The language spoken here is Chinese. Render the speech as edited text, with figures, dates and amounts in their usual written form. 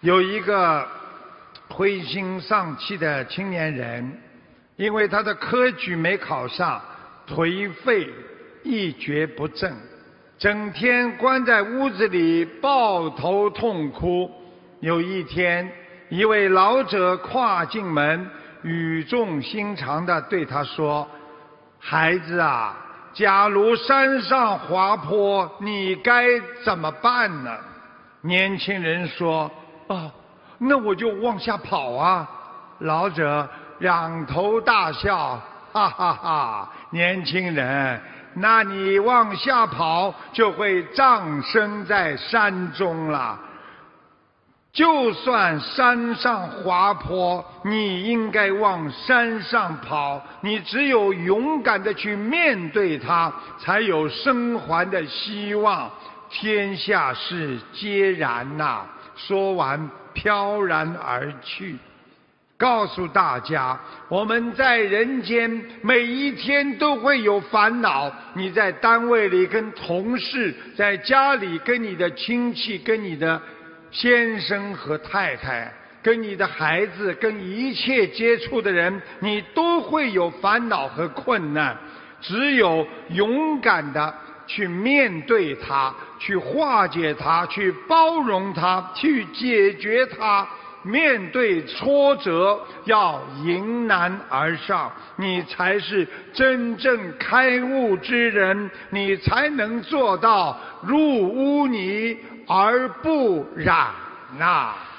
有一个灰心丧气的青年人，因为他的科举没考上，颓废，一蹶不振，整天关在屋子里抱头痛哭。有一天，一位老者跨进门，语重心长地对他说：孩子啊，假如山上滑坡，你该怎么办呢？年轻人说：那我就往下跑啊。老者仰头大笑，哈哈哈，年轻人，那你往下跑就会葬身在山中了。就算山上滑坡，你应该往山上跑，你只有勇敢地去面对它，才有生还的希望。天下事皆然呐。说完飘然而去。告诉大家，我们在人间每一天都会有烦恼，你在单位里跟同事，在家里跟你的亲戚，跟你的先生和太太，跟你的孩子，跟一切接触的人，你都会有烦恼和困难。只有勇敢的去面对它，去化解它，去包容它，去解决它。面对挫折要迎难而上，你才是真正开悟之人，你才能做到入污泥而不染呐。